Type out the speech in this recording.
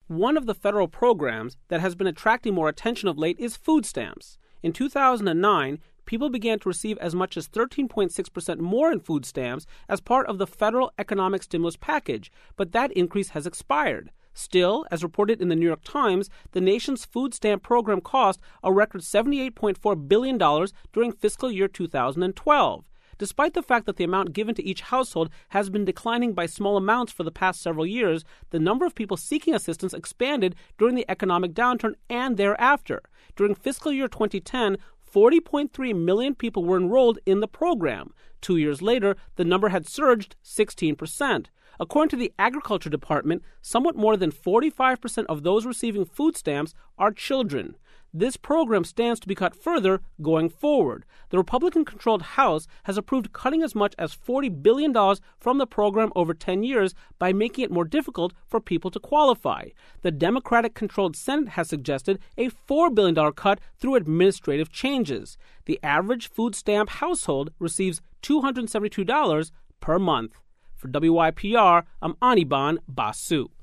One of the federal programs that has been attracting more attention of late is food stamps. In 2009, people began to receive as much as 13.6% more in food stamps as part of the federal economic stimulus package, but that increase has expired. Still, as reported in the New York Times, the nation's food stamp program cost a record $78.4 billion during fiscal year 2012. Despite the fact that the amount given to each household has been declining by small amounts for the past several years, the number of people seeking assistance expanded during the economic downturn and thereafter. During fiscal year 2010, 40.3 million people were enrolled in the program. 2 years later, the number had surged 16%. According to the Agriculture Department, somewhat more than 45% of those receiving food stamps are children. This program stands to be cut further going forward. The Republican-controlled House has approved cutting as much as $40 billion from the program over 10 years by making it more difficult for people to qualify. The Democratic-controlled Senate has suggested a $4 billion cut through administrative changes. The average food stamp household receives $272 per month. For WYPR, I'm Anirban Basu.